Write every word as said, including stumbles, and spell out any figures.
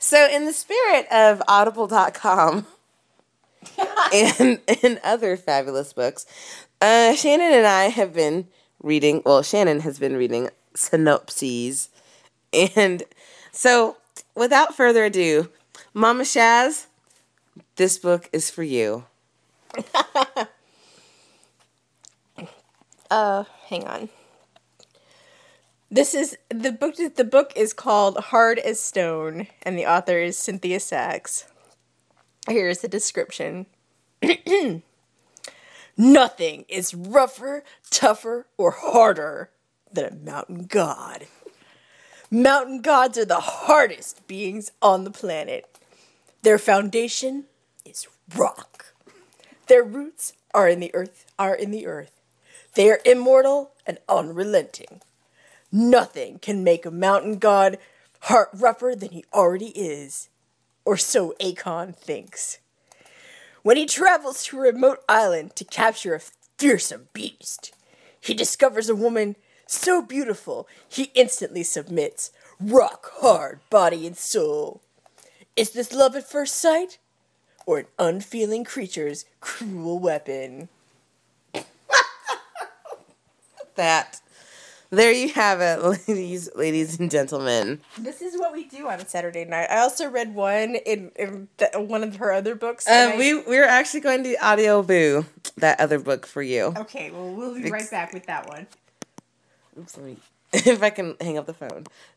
So, in the spirit of audible dot com and, and other fabulous books, uh, Shannon and I have been reading, well, Shannon has been reading synopses. And so, without further ado, Mama Shaz, this book is for you. uh, hang on. This is the book. The book is called Hard as Stone, and the author is Cynthia Sachs. Here's the description. Nothing is rougher, tougher, or harder than a mountain god. Mountain gods are the hardest beings on the planet. Their foundation is rock. Their roots are in the earth. Are in the earth. They are immortal and unrelenting. Nothing can make a mountain god heart rougher than he already is, or so Akon thinks. When he travels to a remote island to capture a fearsome beast, he discovers a woman so beautiful he instantly submits, rock hard body and soul. Is this love at first sight, or an unfeeling creature's cruel weapon? That. There you have it, ladies, ladies and gentlemen. This is what we do on a Saturday night. I also read one in, in the, one of her other books. Uh, I, we we're actually going to audio boo that other book for you. Okay, well we'll be right back with that one. Oops, let me, if I can hang up the phone.